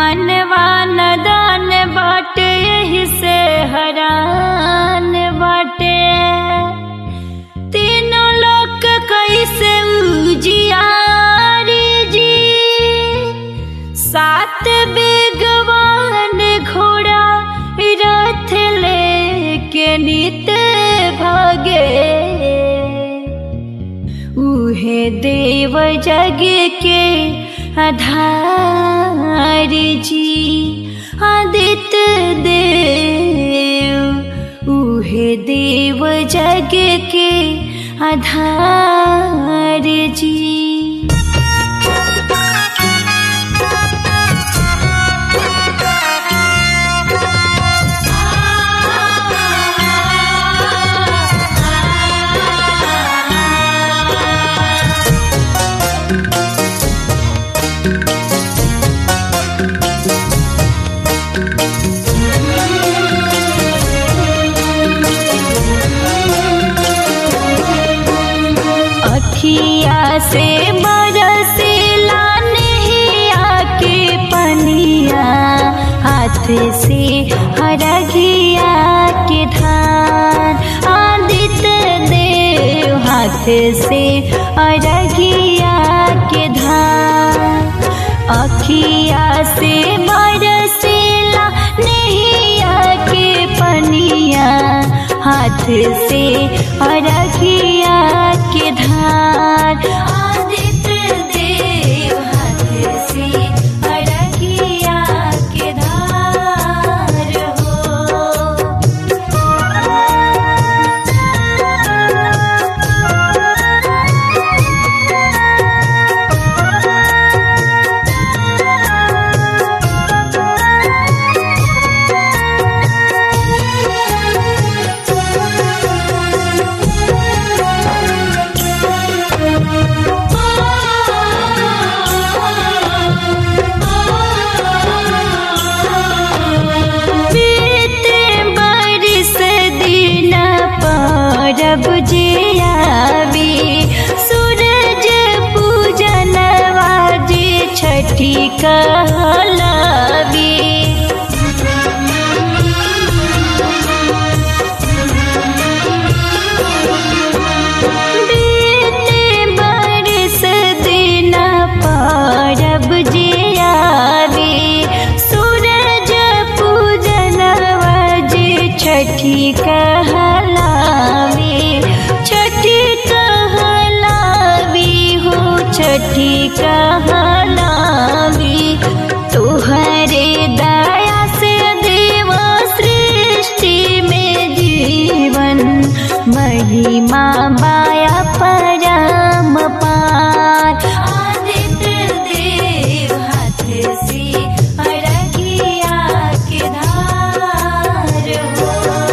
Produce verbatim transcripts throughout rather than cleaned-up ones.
मनवा नदान बाटे यही से हरान बाटे। तीनों लोग कैसे उजियारी जी, सात बेगवान घोड़ा रथ लेके नित भागे। उहे देव जग के आधार जी, आदित्य देव। उहे देव जग के आधार जी। अखिया से बरसेला नैया के पनिया, हाथ से हरघिया के धार। आदित्य देव हाथ से हरघिया के धार। अखिया से बरसेला नैया के पनिया, हाथ से हरघिया के धार। आदित्य देव हाथ से हरघिया के धार हो। जब जे आवी सूरज पूजनवा जे छठी कहलावी। बीते बरस दिन परब जे आवी सूरज पूजनवा जे छठी कहलावी। छठी कहलावी। तुहरे दया से देव सृष्टि में जीवन, महिमा माया परम पार। आदित्य देव हाथ से हरघिया के धार हो।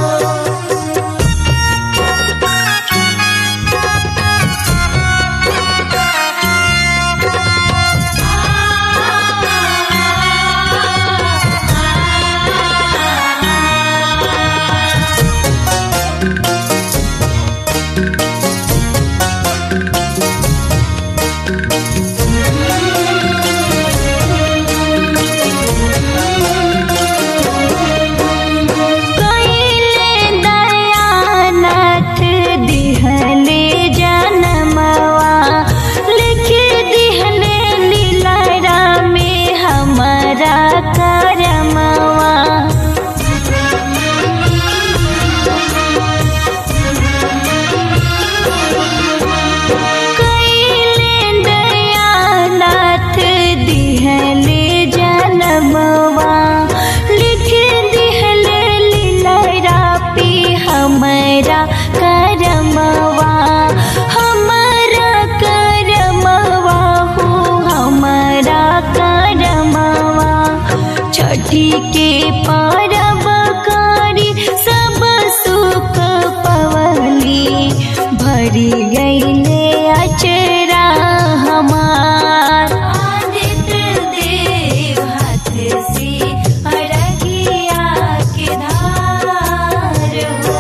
हमारा करमवा, हमारा करमवा हो, हमारा करमवा। छठी के परब करी सब सुख पवली, भरी गईले अचरा हमार। आदित्य देव हाथ से हरघिया के धार हो।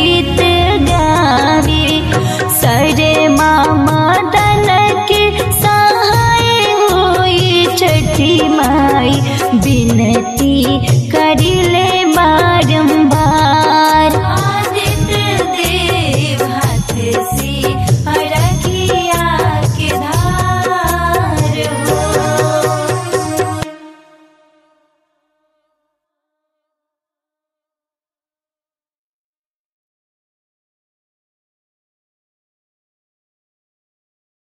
गीत गावे। सरे मदन के सहाय होई छठी माई, बिनती करिले